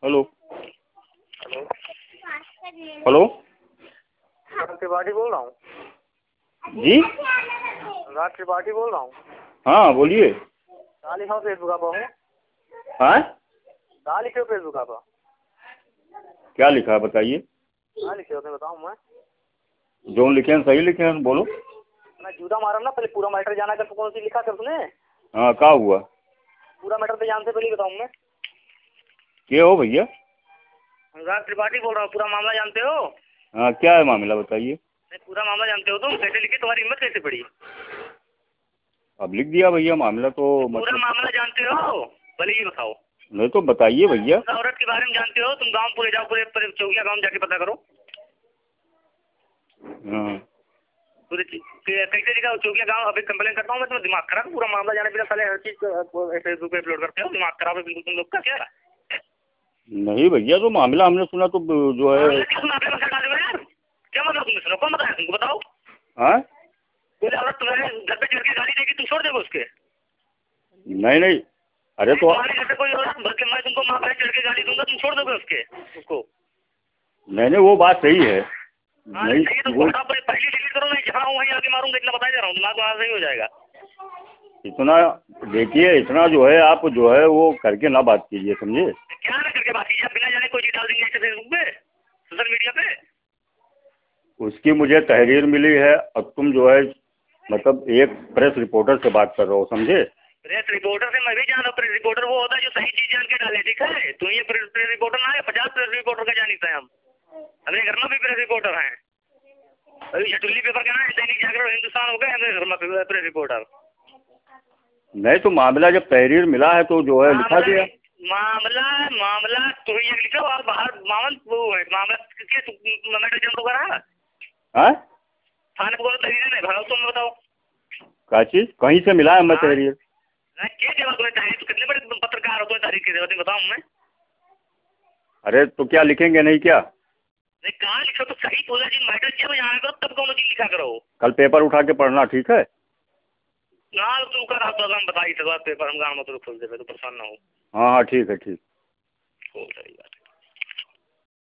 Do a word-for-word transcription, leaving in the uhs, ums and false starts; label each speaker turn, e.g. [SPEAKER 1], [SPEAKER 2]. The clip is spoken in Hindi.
[SPEAKER 1] हेलो।
[SPEAKER 2] हेलो।
[SPEAKER 1] हेलो।
[SPEAKER 2] त्रिपाठी बोल रहा हूँ।
[SPEAKER 1] जी।
[SPEAKER 2] राज त्रिपाठी बोल रहा हूँ।
[SPEAKER 1] हाँ बोलिए।
[SPEAKER 2] कहाँ लिखा हो फेसबुक आप हूँ?
[SPEAKER 1] हाँ
[SPEAKER 2] कहाँ लिखे हो फेसबुक आप?
[SPEAKER 1] क्या लिखा है बताइए।
[SPEAKER 2] कहाँ लिखे हो मैं बताऊँ मैं?
[SPEAKER 1] जो लिखे हैं सही लिखे हैं, बोलो।
[SPEAKER 2] मैं जूता मारा ना, पहले पूरा मैटर जाना कर। कौन सी लिखा कर तूने?
[SPEAKER 1] हाँ क्या हुआ?
[SPEAKER 2] पूरा मैटर तो जानते पहले बताऊँ मैं।
[SPEAKER 1] क्या हो भैया?
[SPEAKER 2] राज त्रिपाठी बोल रहा हूँ। पूरा मामला जानते हो?
[SPEAKER 1] हाँ क्या है मामला बताइए।
[SPEAKER 2] नहीं, पूरा मामला जानते हो तुम? कैसे लिखे? तुम्हारी हिम्मत कैसे पड़ी?
[SPEAKER 1] अब लिख दिया भैया मामला तो
[SPEAKER 2] पूरा
[SPEAKER 1] मतलब।
[SPEAKER 2] मामला जानते हो? पहले ये बताओ।
[SPEAKER 1] नहीं तो बताइए भैया।
[SPEAKER 2] उस औरत के बारे में जानते हो? तुम गाँव पूरे जाओ, पूरे पूरे चौकिया गाँव जाके पता करो।
[SPEAKER 1] हाँ
[SPEAKER 2] पूरे कैसे लिखा चौकिया गाँव? अभी कंप्लेन करता हूँ मैं। तुम्हें दिमाग खराब? पूरा मामला जाने बिना साले हर चीज फेसबुक पे अपलोड करते हो। दिमाग खराब है बिल्कुल तुम लोग का क्या?
[SPEAKER 1] नहीं भैया, तो मामला हमने सुना तो जो है।
[SPEAKER 2] मामला किस मामले में कर डाले हो यार? क्या मतलब तुमने सुना? कौन बताया तुमको? बताओ।
[SPEAKER 1] हाँ
[SPEAKER 2] कोई औरत तुम्हारे घर पे चढ़ के गाली देगी, तुम छोड़ दोगे उसके?
[SPEAKER 1] नहीं नहीं। अरे तो
[SPEAKER 2] तुम्हारे घर पे कोई औरत बल्कि मैं तुमको माँ पे चढ़ के गाली दूंगा, तुम छोड़ दोगे उसके उसको?
[SPEAKER 1] नहीं नहीं, वो बात सही है।
[SPEAKER 2] हाँ
[SPEAKER 1] नहीं
[SPEAKER 2] सही है तो
[SPEAKER 1] वो
[SPEAKER 2] फटाफट पहले पहले डिलीट करो। मैं जहाँ हूँ वहीं आगे मारूंगा, इतना बता दे रहा हूँ। दिमाग वहाँ सही हो जाएगा।
[SPEAKER 1] इतना देखिए, इतना जो है आप जो है वो करके ना बात कीजिए, समझे।
[SPEAKER 2] क्या ना करके बात कीजिए? बिना जाने कोई चीज डाल देंगे ऐसे फेसबुक पे, सोशल मीडिया पे।
[SPEAKER 1] उसकी मुझे तहरीर मिली है। अब तुम जो है मतलब एक प्रेस रिपोर्टर से बात कर रहे हो, समझे।
[SPEAKER 2] प्रेस रिपोर्टर से मैं भी जान रहा हूँ। प्रेस रिपोर्टर वो होता है जो सही चीज जान के डाले, ठीक है? तो ये प्रेस प्रेस रिपोर्टर ना है, पचास प्रेस रिपोर्टर का जानी था हम। अपने घर में भी प्रेस रिपोर्टर हैं। अभी छटुल्ली पेपर का ना है, दैनिक जागरण, हिंदुस्तान हो गए हमें घर में प्रेस रिपोर्टर।
[SPEAKER 1] नहीं तो मामला जब तहरीर मिला है तो जो है लिखा
[SPEAKER 2] मामला
[SPEAKER 1] गया।
[SPEAKER 2] मामला मामला तो ये लिखो आप बाहर मामल वो है मामला किसके मैटर जम तो करा
[SPEAKER 1] हाँ
[SPEAKER 2] थाने को तहरीर नहीं भरा? तुम बताओ।
[SPEAKER 1] क्या चीज कहीं से मिला है मैं
[SPEAKER 2] हाँ
[SPEAKER 1] तहरीर?
[SPEAKER 2] क्या जवाब तुम्हें? तहरीर तो कितने बड़े तुम पत्रकार हो, तुम्हें तारीख के जवाब बताऊँ मैं?
[SPEAKER 1] अरे तो क्या लिखेंगे नहीं क्या?
[SPEAKER 2] नहीं कहाँ लिखो तो सही बोला जी। मैटर जब यहाँ करो तब कौन चीज लिखा करो।
[SPEAKER 1] कल पेपर उठा के पढ़ना, ठीक है।
[SPEAKER 2] ना तू कर आप हम बताई तो पेपर हम गाँव में तो खोल देते तो परेशान ना हो।
[SPEAKER 1] हाँ हाँ ठीक है ठीक।
[SPEAKER 2] हो सही बात है।